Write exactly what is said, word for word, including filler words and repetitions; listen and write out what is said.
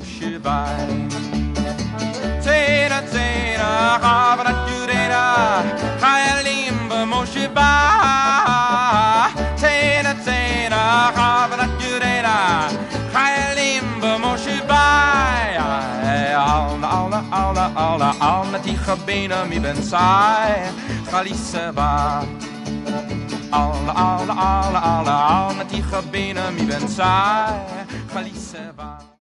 Moshe Bai. Tzena, tzena, Chavarat Yudera, Chayalim b'Moshe Bai. Tzena, tzena, Chavarat Yudera, Chayalim b'Moshe Bai. Alna, alna, alna, alna, alna, Ticha Bena mi ben Sai, Chalisa Bai. Alna, alna, alna, alna, alna, Ticha Bena mi ben Sai, Chalisa Bai.